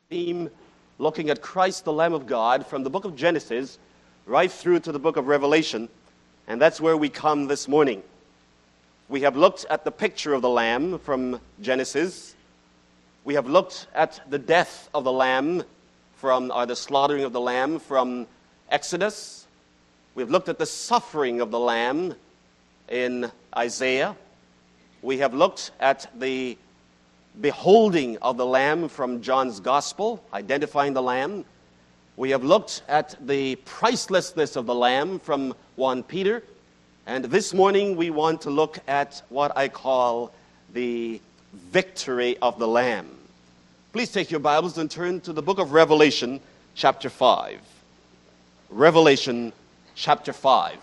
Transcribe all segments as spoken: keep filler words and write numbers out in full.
theme looking at Christ, the Lamb of God, from the book of Genesis right through to the book of Revelation, and that's where we come this morning. We have looked at the picture of the Lamb from Genesis. We have looked at the death of the Lamb from, or the slaughtering of the Lamb from Exodus. We've looked at the suffering of the Lamb in Isaiah. We have looked at the beholding of the Lamb from John's Gospel, identifying the Lamb. We have looked at the pricelessness of the Lamb from First Peter. And this morning we want to look at what I call the victory of the Lamb. Please take your Bibles and turn to the book of Revelation, chapter five. Revelation, chapter five.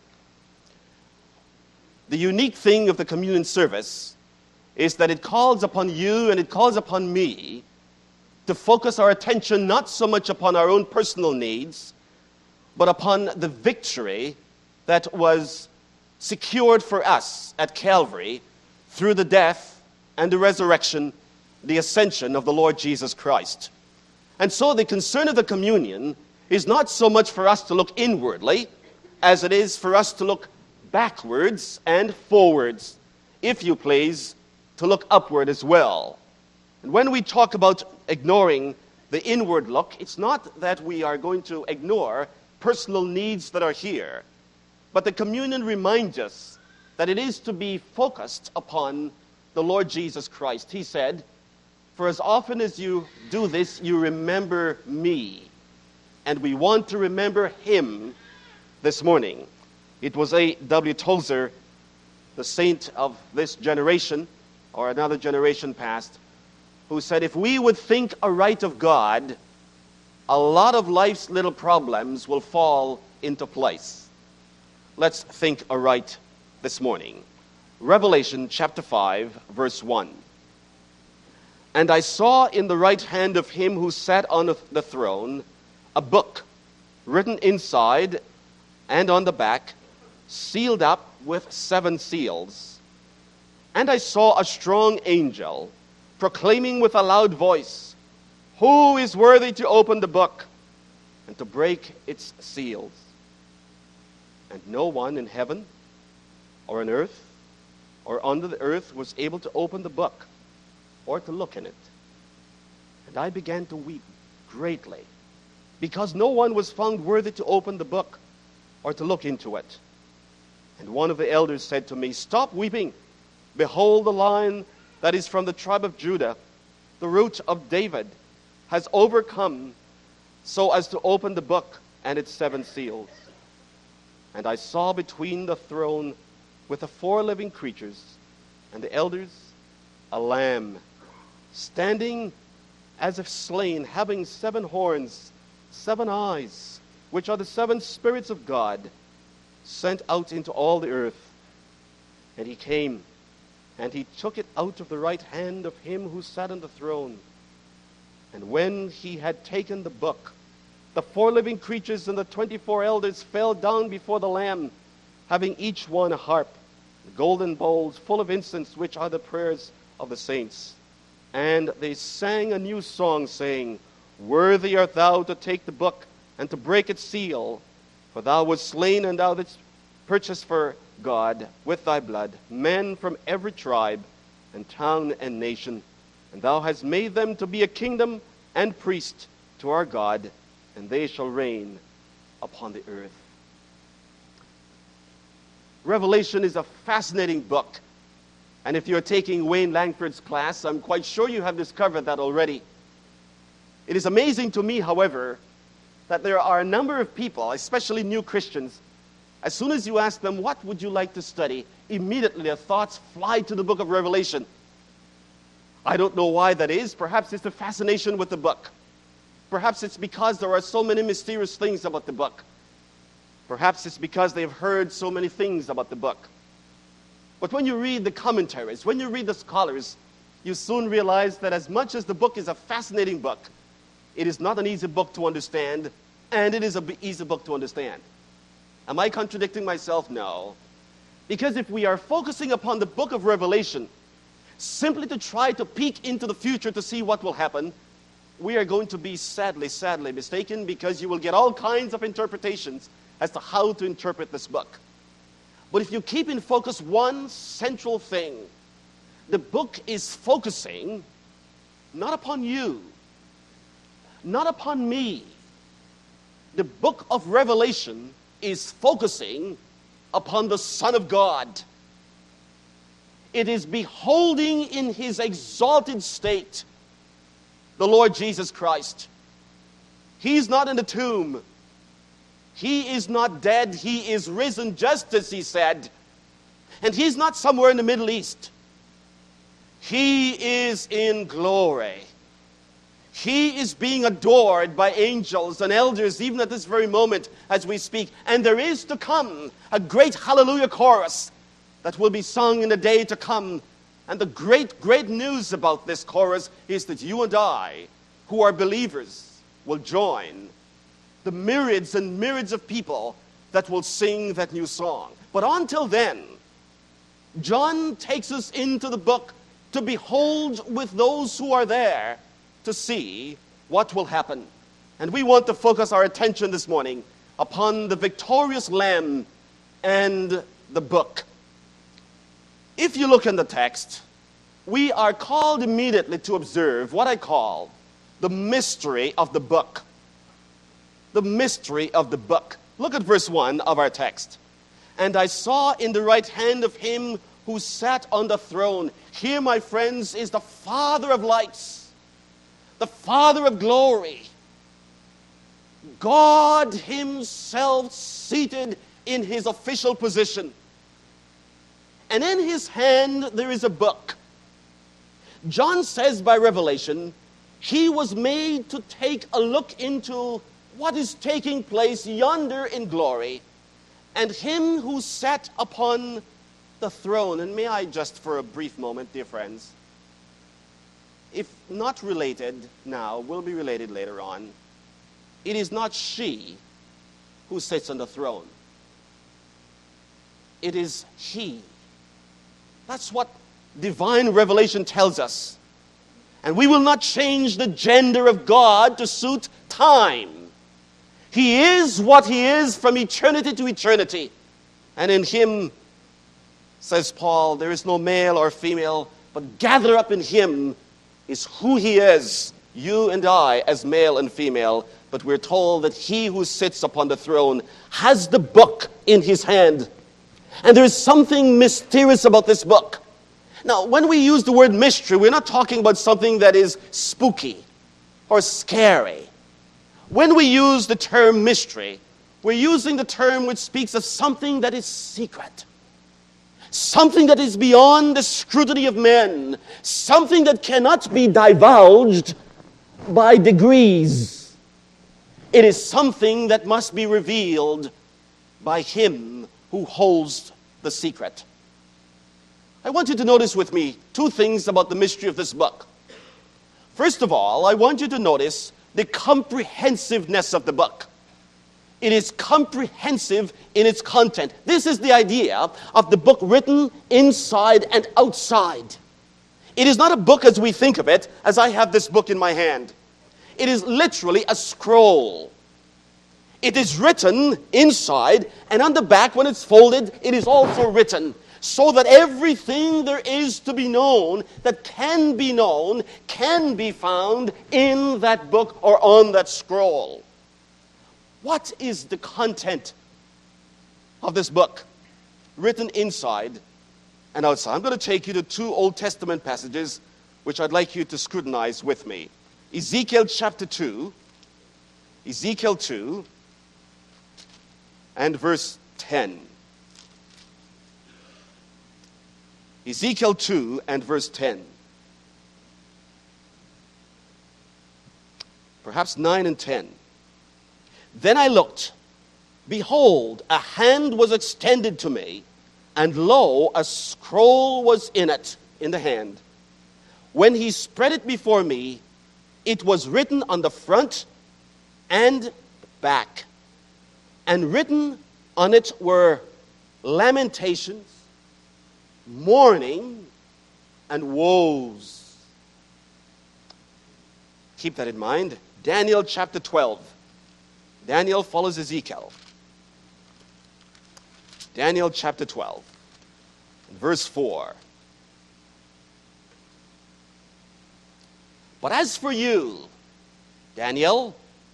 The unique thing of the communion service is that it calls upon you and it calls upon me to focus our attention not so much upon our own personal needs, but upon the victory that was secured for us at Calvary through the death and the resurrection, the ascension of the Lord Jesus Christ. And so the concern of the communion is not so much for us to look inwardly as it is for us to look backwards and forwards, if you please, to look upward as well. And when we talk about ignoring the inward look, it's not that we are going to ignore personal needs that are here, but the communion reminds us that it is to be focused upon the Lord Jesus Christ. He said, "For as often as you do this, you remember me." And we want to remember him this morning. It was A W Tozer, the saint of this generation, or another generation past, who said, if we would think aright of God, a lot of life's little problems will fall into place. Let's think aright this morning. Revelation chapter five, verse one. And I saw in the right hand of him who sat on the throne a book written inside and on the back, sealed up with seven seals. And I saw a strong angel proclaiming with a loud voice, "Who is worthy to open the book and to break its seals?" And no one in heaven or on earth or under the earth was able to open the book or to look in it. And I began to weep greatly, because no one was found worthy to open the book or to look into it. And one of the elders said to me, "Stop weeping. Behold, the Lion that is from the tribe of Judah, the root of David, has overcome so as to open the book and its seven seals." And I saw between the throne with the four living creatures and the elders a lamb, standing as if slain, having seven horns, seven eyes, which are the seven spirits of God, sent out into all the earth. And he came, and he took it out of the right hand of him who sat on the throne. And when he had taken the book, the four living creatures and the twenty-four elders fell down before the Lamb, having each one a harp, golden bowls full of incense, which are the prayers of the saints. And they sang a new song, saying, "Worthy art thou to take the book and to break its seal, for thou wast slain, and thou didst purchase for God with thy blood men from every tribe and tongue and nation, and thou hast made them to be a kingdom and priest to our God, and they shall reign upon the earth." Revelation is a fascinating book, and if you're taking Wayne Langford's class, I'm quite sure you have discovered that already. It is amazing to me, however, that there are a number of people, especially new Christians, as soon as you ask them, what would you like to study, immediately their thoughts fly to the book of Revelation. I don't know why that is. Perhaps it's the fascination with the book. Perhaps it's because there are so many mysterious things about the book. Perhaps it's because they've heard so many things about the book. But when you read the commentaries, when you read the scholars, you soon realize that as much as the book is a fascinating book, it is not an easy book to understand, and it is an easy book to understand. Am I contradicting myself? No. Because if we are focusing upon the book of Revelation simply to try to peek into the future to see what will happen, we are going to be sadly, sadly mistaken, because you will get all kinds of interpretations as to how to interpret this book. But if you keep in focus one central thing, the book is focusing not upon you, not upon me. The book of Revelation is focusing upon the Son of God. It is beholding in his exalted state the Lord Jesus Christ. He's not in the tomb. He is not dead. He is risen, just as he said. And he's not somewhere in the Middle East. He is in glory. He is being adored by angels and elders even at this very moment as we speak. And there is to come a great hallelujah chorus that will be sung in the day to come. And the great, great news about this chorus is that you and I, who are believers, will join the myriads and myriads of people that will sing that new song. But until then, John takes us into the book to behold with those who are there to see what will happen. And we want to focus our attention this morning upon the victorious Lamb and the book. If you look in the text, we are called immediately to observe what I call the mystery of the book. The mystery of the book. Look at verse one of our text. And I saw in the right hand of him who sat on the throne. Here, my friends, is the Father of lights, the Father of glory, God himself seated in his official position. And in his hand there is a book. John says by revelation, he was made to take a look into what is taking place yonder in glory, and him who sat upon the throne. And may I just for a brief moment, dear friends, if not related now, will be related later on. It is not she who sits on the throne. It is he. That's what divine revelation tells us. And we will not change the gender of God to suit time. He is what he is from eternity to eternity. And in him, says Paul, there is no male or female, but gathered up in him is who he is, you and I as male and female. But we're told that he who sits upon the throne has the book in his hand. And there is something mysterious about this book. Now, when we use the word mystery, we're not talking about something that is spooky or scary. When we use the term mystery, we're using the term which speaks of something that is secret. Something that is beyond the scrutiny of men. Something that cannot be divulged by degrees. It is something that must be revealed by him who holds the secret. I want you to notice with me two things about the mystery of this book. First of all, I want you to notice the comprehensiveness of the book. It is comprehensive in its content. This is the idea of the book written inside and outside. It is not a book as we think of it, as I have this book in my hand. It is literally a scroll. It is written inside, and on the back, when it's folded, it is also written, so that everything there is to be known, that can be known, can be found in that book or on that scroll. What is the content of this book, written inside and outside? I'm going to take you to two Old Testament passages which I'd like you to scrutinize with me. Ezekiel chapter two, Ezekiel two, and verse ten. Ezekiel two and verse ten. Perhaps nine and ten. Then I looked, behold, a hand was extended to me, and lo, a scroll was in it, in the hand. When he spread it before me, it was written on the front and back. And written on it were lamentations, mourning, and woes. Keep that in mind. Daniel chapter twelve. Daniel follows Ezekiel. Daniel chapter twelve, verse four. But as for you, Daniel,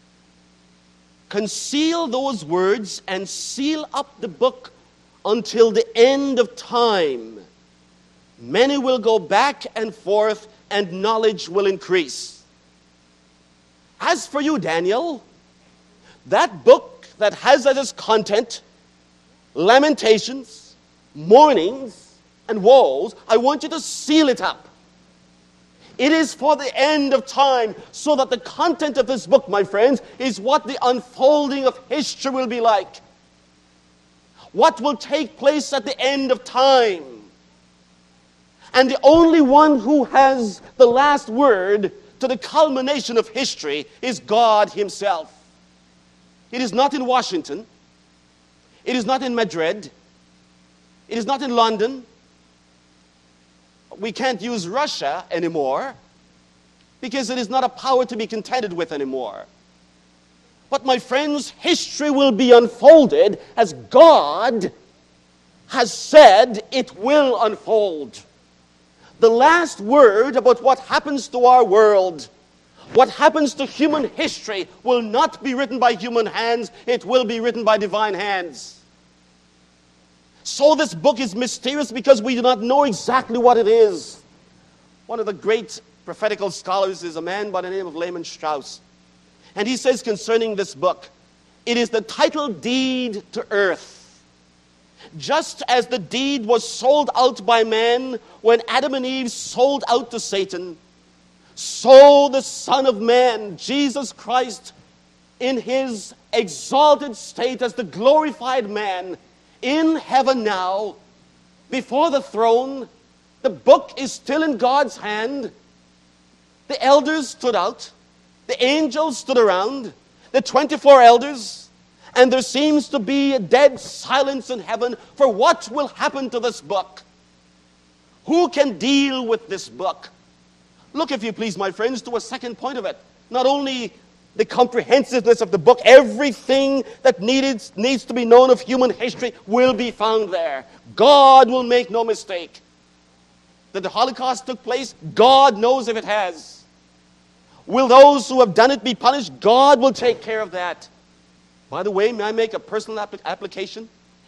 conceal those words and seal up the book until the end of time. Many will go back and forth, and knowledge will increase. As for you, Daniel, that book that has as its content lamentations, mournings, and woes, I want you to seal it up. It is for the end of time, so that the content of this book, my friends, is what the unfolding of history will be like. What will take place at the end of time. And the only one who has the last word to the culmination of history is God himself. It is not in Washington. It is not in Madrid. It is not in London. We can't use Russia anymore because it is not a power to be contended with anymore. But my friends, history will be unfolded as God has said it will unfold. The last word about what happens to our world, what happens to human history, will not be written by human hands. It will be written by divine hands. So this book is mysterious because we do not know exactly what it is. One of the great prophetical scholars is a man by the name of Lehman Strauss. And he says concerning this book, it is the title deed to earth. Just as the deed was sold out by man when Adam and Eve sold out to Satan, so the Son of Man, Jesus Christ, in his exalted state as the glorified man, in heaven now, before the throne, the book is still in God's hand. The elders stood out. The angels stood around. The twenty-four elders. And there seems to be a dead silence in heaven for what will happen to this book. Who can deal with this book? Look, if you please, my friends, to a second point of it. Not only the comprehensiveness of the book, everything that needed, needs to be known of human history will be found there. God will make no mistake. That the Holocaust took place, God knows if it has. Will those who have done it be punished? God will take care of that. By the way, may I make a personal app- application?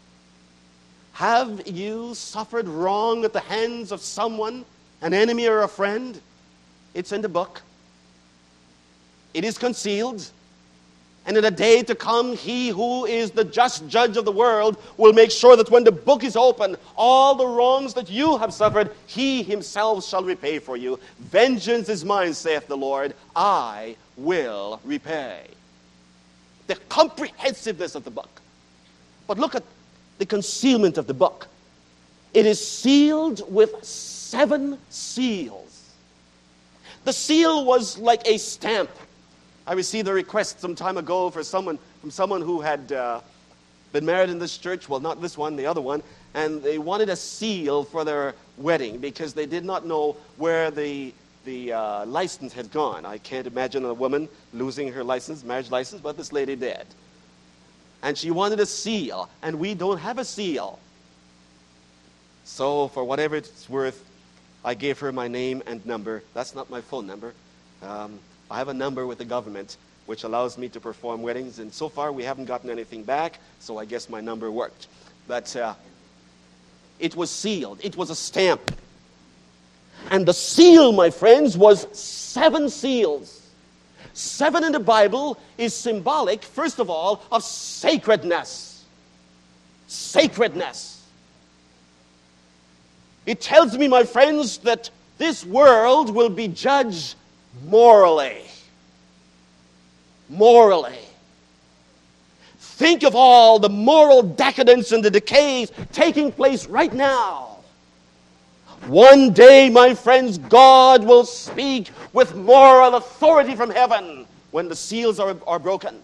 Have you suffered wrong at the hands of someone, an enemy or a friend? It's in the book. It is concealed. And in a day to come, he who is the just judge of the world will make sure that when the book is open, all the wrongs that you have suffered, he himself shall repay for you. Vengeance is mine, saith the Lord. I will repay. The comprehensiveness of the book. But look at the concealment of the book. It is sealed with seven seals. The seal was like a stamp. I received a request some time ago for someone from someone who had uh, been married in this church. Well, not this one, the other one. And they wanted a seal for their wedding because they did not know where the the uh, license had gone. I can't imagine a woman losing her license, marriage license, but this lady did. And she wanted a seal, and we don't have a seal. So for whatever it's worth, I gave her my name and number. That's not my phone number. Um, I have a number with the government which allows me to perform weddings, and so far we haven't gotten anything back, so I guess my number worked. But uh, it was sealed. It was a stamp. And the seal, my friends, was seven seals. Seven in the Bible is symbolic, first of all, of sacredness. Sacredness. It tells me, my friends, that this world will be judged morally. Morally. Think of all the moral decadence and the decays taking place right now. One day, my friends, God will speak with moral authority from heaven when the seals are, are broken.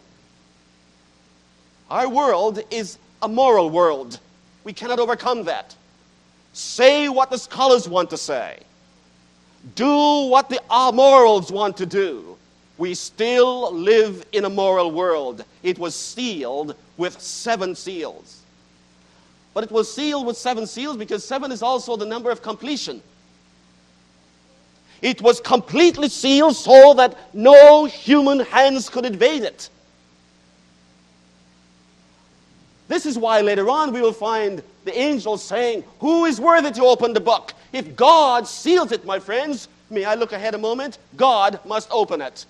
Our world is a moral world. We cannot overcome that. Say what the scholars want to say. Do what the amorals want to do. We still live in a moral world. It was sealed with seven seals. But it was sealed with seven seals because seven is also the number of completion. It was completely sealed so that no human hands could invade it. This is why later on we will find the angel saying, "Who is worthy to open the book?" If God seals it, my friends, may I look ahead a moment? God must open it.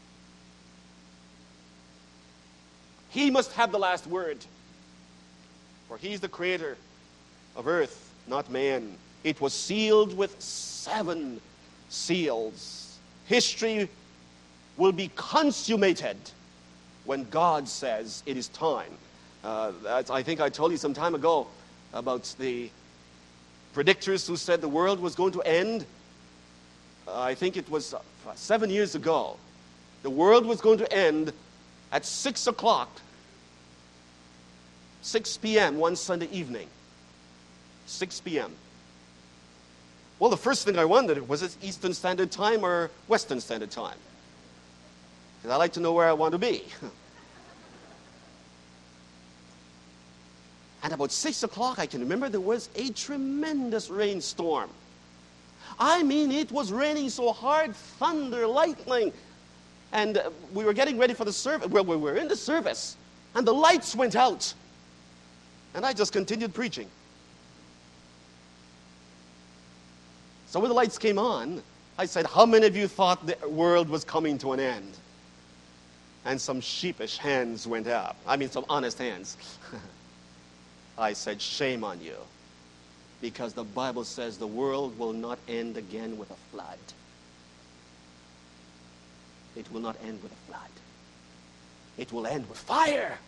He must have the last word. For he's the creator of earth, not man. It was sealed with seven seals. History will be consummated when God says it is time. Uh, I think I told you some time ago about the predictors who said the world was going to end. Uh, I think it was uh, seven years ago. The world was going to end at six o'clock, six p.m. one Sunday evening. six p.m. Well, the first thing I wondered, was it Eastern Standard Time or Western Standard Time? Because I like to know where I want to be. And about six o'clock, I can remember there was a tremendous rainstorm. I mean, it was raining so hard, thunder, lightning. And uh, we were getting ready for the service. Well, we were in the service, and the lights went out. And I just continued preaching. So when the lights came on, I said, "How many of you thought the world was coming to an end?" And some sheepish hands went up. I mean, some honest hands. I said, "Shame on you. Because the Bible says the world will not end again with a flood. It will not end with a flood. It will end with fire."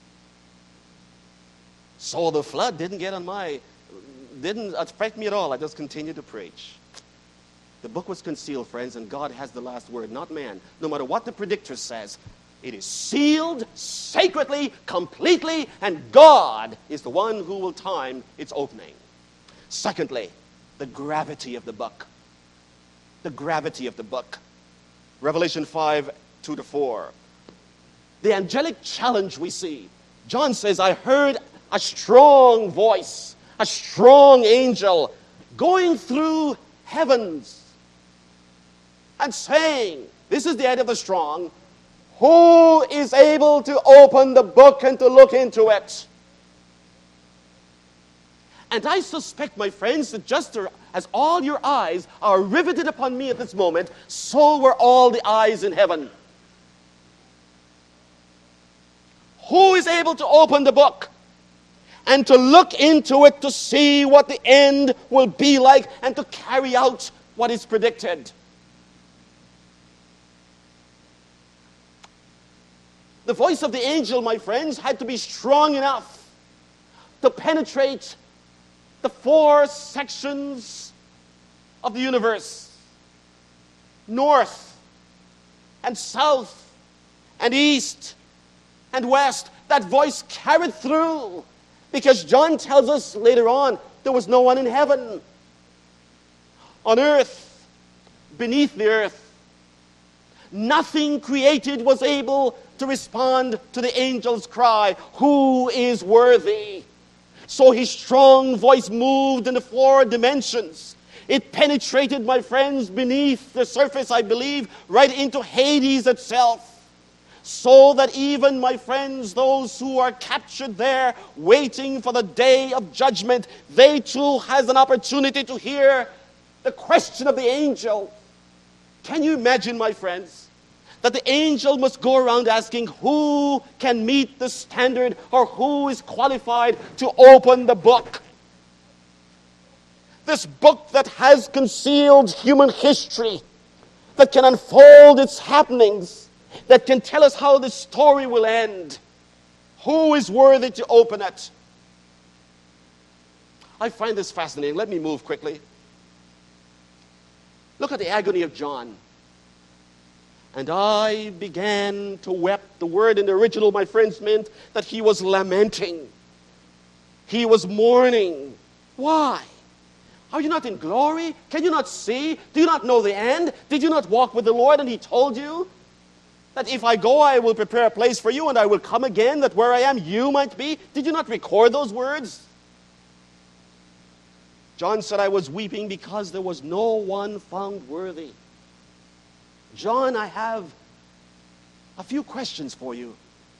So the flood didn't get on my, didn't affect me at all. I just continued to preach. The book was concealed, friends, and God has the last word, not man. No matter what the predictor says, it is sealed sacredly, completely, and God is the one who will time its opening. Secondly, the gravity of the book. The gravity of the book. Revelation five, two to four. The angelic challenge we see. John says, "I heard a strong voice, a strong angel, going through heavens and saying," this is the end of the strong, "Who is able to open the book and to look into it?" And I suspect, my friends, that just as all your eyes are riveted upon me at this moment, so were all the eyes in heaven. Who is able to open the book and to look into it to see what the end will be like and to carry out what is predicted? The voice of the angel, my friends, had to be strong enough to penetrate the four sections of the universe. North and south and east and west. That voice carried through, because John tells us later on there was no one in heaven, on earth, beneath the earth. Nothing created was able to respond to the angel's cry, "Who is worthy?" So his strong voice moved in the four dimensions. It penetrated, my friends, beneath the surface, I believe, right into Hades itself. So that even, my friends, those who are captured there, waiting for the day of judgment, they too has an opportunity to hear the question of the angel. Can you imagine, my friends, that the angel must go around asking who can meet the standard or who is qualified to open the book? This book that has concealed human history, that can unfold its happenings, that can tell us how the story will end. Who is worthy to open it? I find this fascinating. Let me move quickly. Look at the agony of John. "And I began to weep." The word in the original, my friends, meant that he was lamenting. He was mourning. Why? Are you not in glory? Can you not see? Do you not know the end? Did you not walk with the Lord and he told you? That if I go, I will prepare a place for you, and I will come again, that where I am, you might be. Did you not record those words? John said, I was weeping because there was no one found worthy. John, I have a few questions for you.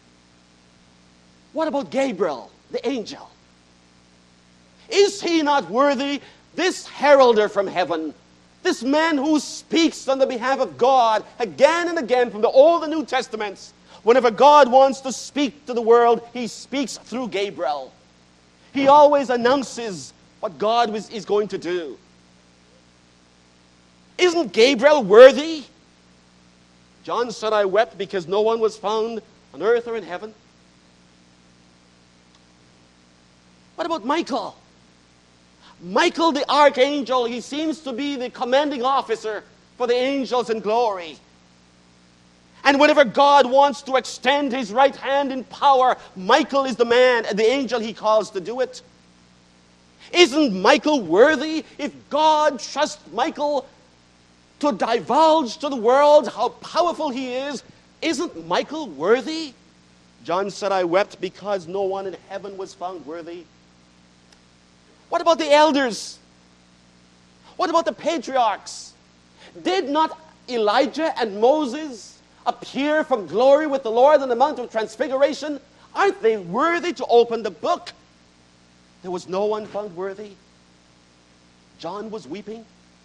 What about Gabriel, the angel? Is he not worthy? This heralder from heaven, this man who speaks on the behalf of God again and again from the Old and New Testaments. Whenever God wants to speak to the world, he speaks through Gabriel. He always announces what God is going to do. Isn't Gabriel worthy? John said, I wept because no one was found on earth or in heaven. What about Michael? Michael the archangel, he seems to be the commanding officer for the angels in glory. And whenever God wants to extend his right hand in power, Michael is the man, the angel he calls to do it. Isn't Michael worthy? If God trusts Michael to divulge to the world how powerful he is, isn't Michael worthy? John said, I wept because no one in heaven was found worthy. What about the elders? What about the patriarchs? Did not Elijah and Moses appear from glory with the Lord on the Mount of Transfiguration? Aren't they worthy to open the book? There was no one found worthy. John was weeping.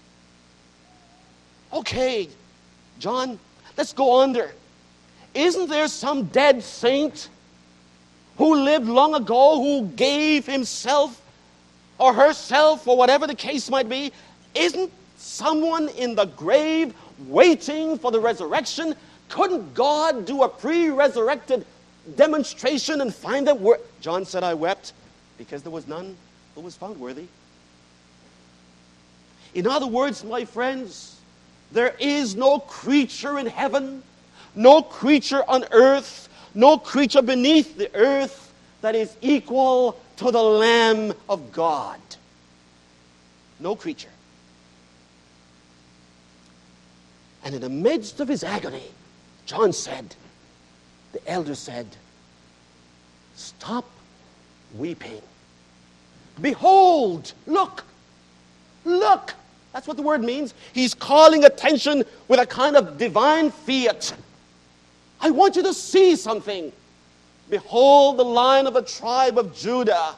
Okay, John, let's go on there. Isn't there some dead saint who lived long ago who gave himself or herself, or whatever the case might be? Isn't someone in the grave waiting for the resurrection? Couldn't God do a pre-resurrected demonstration and find them? Wor- John said, I wept because there was none who was found worthy. In other words, my friends, there is no creature in heaven, no creature on earth, no creature beneath the earth that is equal to the Lamb of God. No creature. And in the midst of his agony, John said, the elder said, stop weeping. Behold, look, look. That's what the word means. He's calling attention with a kind of divine fiat. I want you to see something. Behold the Lion of the tribe of Judah.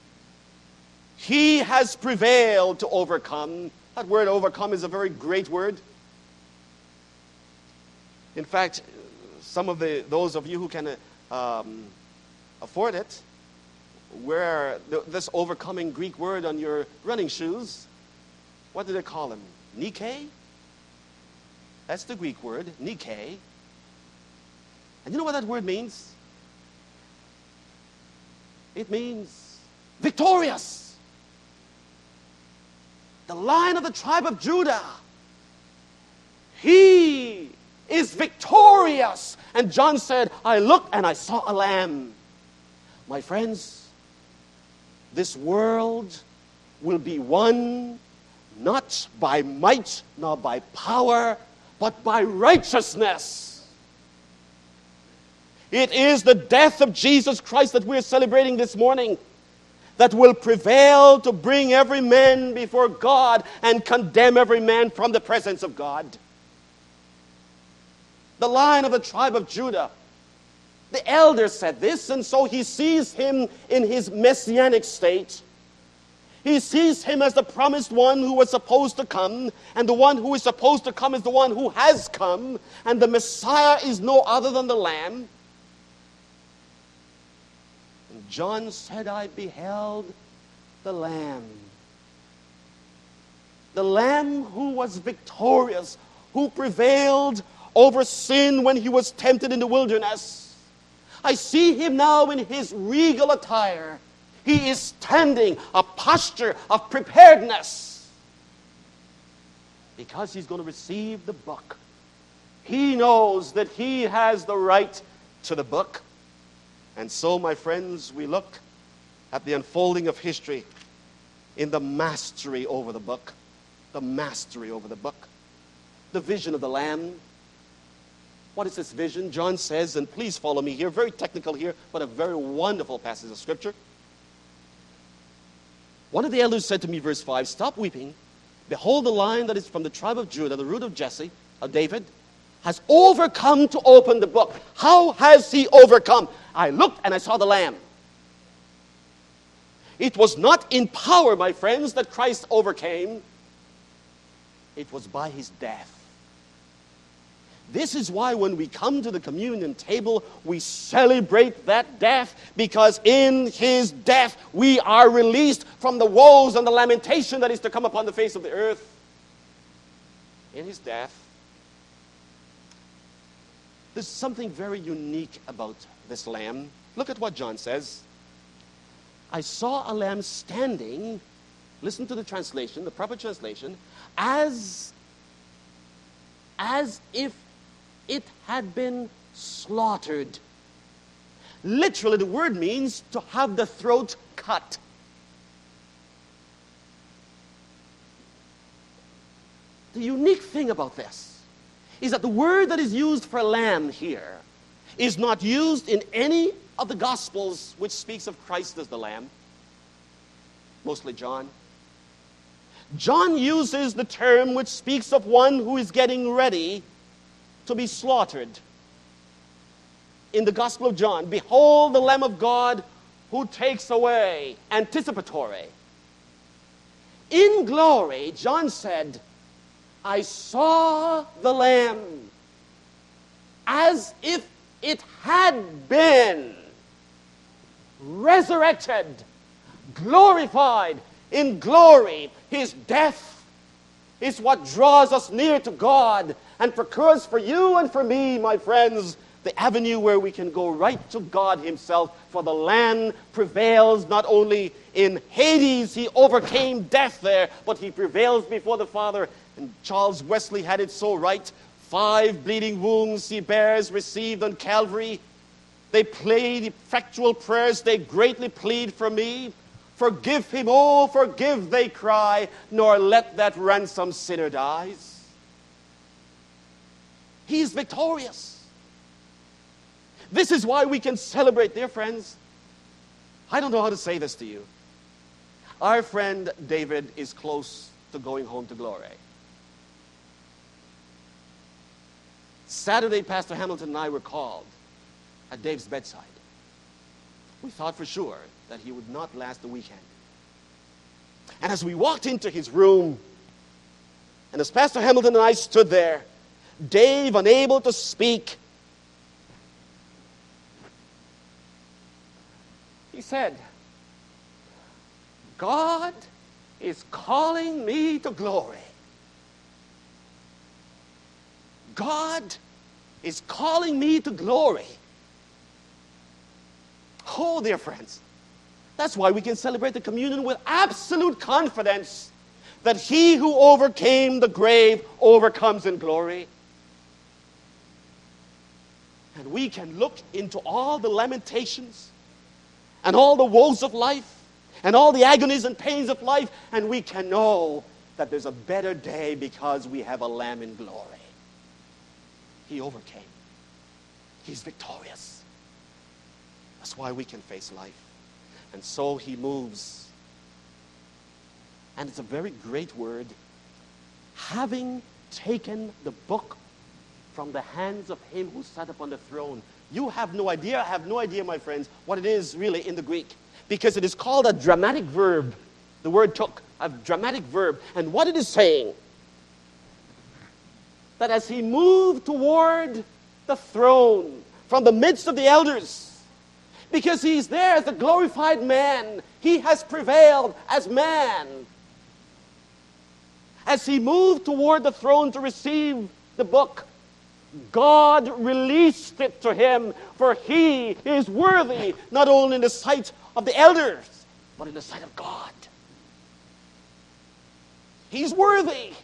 He has prevailed to overcome. That word overcome is a very great word. In fact, some of the those of you who can um, afford it, wear the, this overcoming Greek word on your running shoes. What do they call them? Nike? That's the Greek word, Nike. And you know what that word means? It means victorious. The Lion of the tribe of Judah. He is victorious. And John said, I looked and I saw a lamb. My friends, this world will be won not by might nor by power, but by righteousness. It is the death of Jesus Christ that we're celebrating this morning that will prevail to bring every man before God and condemn every man from the presence of God. The Lion of the tribe of Judah. The elder said this, and so he sees him in his messianic state. He sees him as the promised one who was supposed to come, and the one who is supposed to come is the one who has come, and the Messiah is no other than the Lamb. And John said, I beheld the Lamb. The Lamb who was victorious, who prevailed over sin when he was tempted in the wilderness. I see him now in his regal attire. He is standing, a posture of preparedness, because he's going to receive the book. He knows that he has the right to the book. And so, my friends, we look at the unfolding of history in the mastery over the book. The mastery over the book. The vision of the Lamb. What is this vision? John says, and please follow me here, very technical here, but a very wonderful passage of Scripture. One of the elders said to me, verse five, stop weeping. Behold, the Lion that is from the tribe of Judah, the root of Jesse, of David, has overcome to open the book. How has he overcome? I looked and I saw the Lamb. It was not in power, my friends, that Christ overcame. It was by his death. This is why when we come to the communion table, we celebrate that death, because in his death we are released from the woes and the lamentation that is to come upon the face of the earth. In his death. There's something very unique about this lamb. Look at what John says. I saw a lamb standing, listen to the translation, the proper translation, as, as if it had been slaughtered. Literally, the word means to have the throat cut. The unique thing about this is that the word that is used for lamb here is not used in any of the Gospels which speaks of Christ as the lamb. Mostly John. John uses the term which speaks of one who is getting ready to be slaughtered. In the Gospel of John, behold the Lamb of God who takes away, anticipatory. In glory, John said, I saw the Lamb as if it had been resurrected, glorified. In glory, his death is what draws us near to God and procures for you and for me, my friends, the avenue where we can go right to God himself. For the Lamb prevails not only in Hades, he overcame death there, but he prevails before the Father. And Charles Wesley had it so right. Five bleeding wounds he bears, received on Calvary. They plead effectual prayers, they greatly plead for me. Forgive him, oh, forgive, they cry, nor let that ransomed sinner die. He is victorious. This is why we can celebrate, dear friends. I don't know how to say this to you. Our friend David is close to going home to glory. Saturday, Pastor Hamilton and I were called at Dave's bedside. We thought for sure that he would not last the weekend. And as we walked into his room, and as Pastor Hamilton and I stood there, Dave, unable to speak, he said, God is calling me to glory. God is calling me to glory. Oh, dear friends, that's why we can celebrate the communion with absolute confidence that he who overcame the grave overcomes in glory. And we can look into all the lamentations and all the woes of life and all the agonies and pains of life, and we can know that there's a better day because we have a Lamb in glory. He overcame. He's victorious. That's why we can face life. And so he moves. And it's a very great word. Having taken the book from the hands of him who sat upon the throne. You have no idea, I have no idea, my friends, what it is really in the Greek. Because it is called a dramatic verb. The word took, a dramatic verb. And what it is saying, that as he moved toward the throne from the midst of the elders, because he's there as a glorified man, he has prevailed as man. As he moved toward the throne to receive the book, God released it to him, for he is worthy, not only in the sight of the elders, but in the sight of God. He's worthy.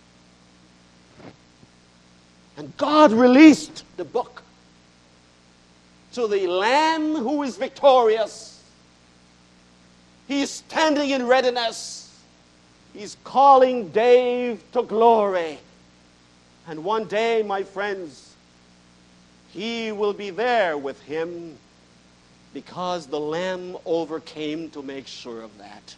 And God released the book to the Lamb who is victorious. He is standing in readiness. He's calling Dave to glory. And one day, my friends, he will be there with him, because the Lamb overcame to make sure of that.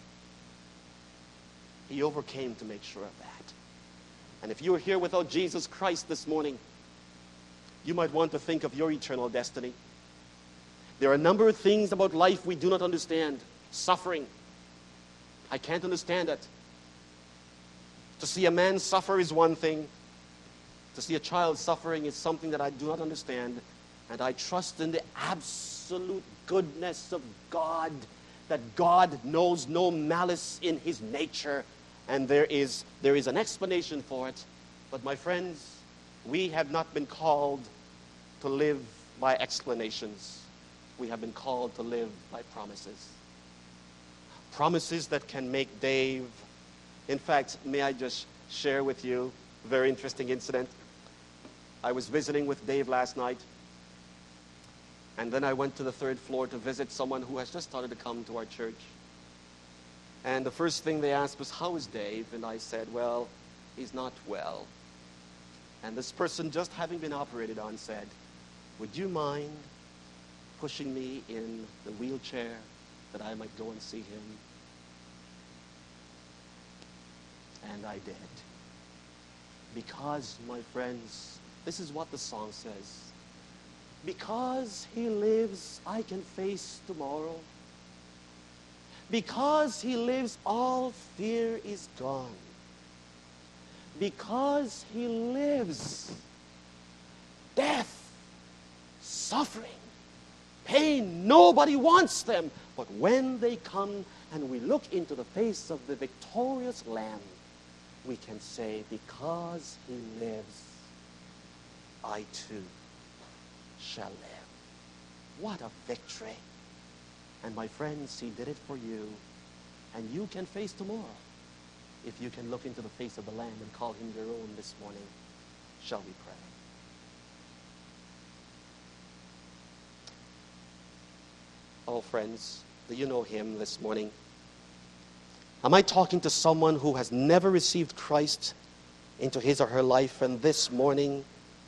He overcame to make sure of that. And if you are here without Jesus Christ this morning, you might want to think of your eternal destiny. There are a number of things about life we do not understand. Suffering. I can't understand it. To see a man suffer is one thing. To see a child suffering is something that I do not understand. And I trust in the absolute goodness of God, that God knows no malice in his nature, and there is, there is an explanation for it. But my friends, we have not been called to live by explanations. We have been called to live by promises. Promises that can make Dave... In fact, may I just share with you a very interesting incident? I was visiting with Dave last night, and then I went to the third floor to visit someone who has just started to come to our church. And the first thing they asked was, "How is Dave?" And I said, "Well, he's not well." And this person, just having been operated on, said, "Would you mind pushing me in the wheelchair that I might go and see him?" And I did. Because, my friends, this is what the song says. Because he lives, I can face tomorrow. Because he lives, all fear is gone. Because he lives, death, suffering, pain, nobody wants them. But when they come and we look into the face of the victorious Lamb, we can say, because he lives, I too shall live. What a victory. And my friends, he did it for you. And you can face tomorrow if you can look into the face of the Lamb and call him your own this morning. Shall we pray? Oh, friends, do you know him this morning? Am I talking to someone who has never received Christ into his or her life, and this morning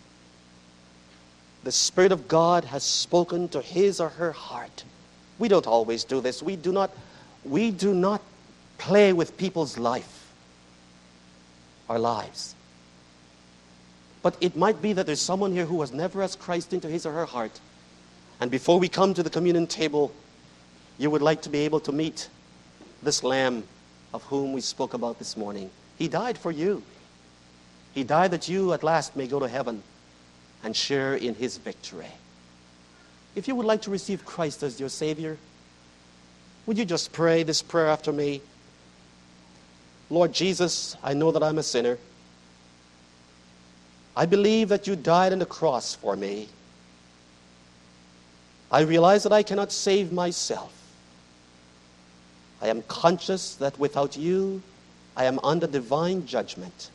the Spirit of God has spoken to his or her heart? We don't always do this. We do not, we do not play with people's life, our lives. But it might be that there's someone here who has never asked Christ into his or her heart. And before we come to the communion table, you would like to be able to meet this Lamb of whom we spoke about this morning. He died for you. He died that you at last may go to heaven and share in his victory. If you would like to receive Christ as your Savior, would you just pray this prayer after me? Lord Jesus, I know that I'm a sinner. I believe that you died on the cross for me. I realize that I cannot save myself. I am conscious that without you, I am under divine judgment.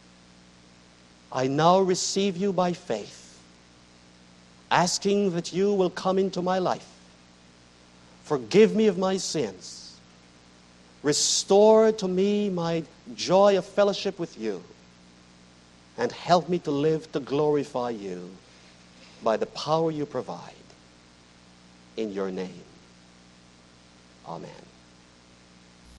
I now receive you by faith, asking that you will come into my life. Forgive me of my sins. Restore to me my joy of fellowship with you, and help me to live to glorify you by the power you provide. In your name, amen.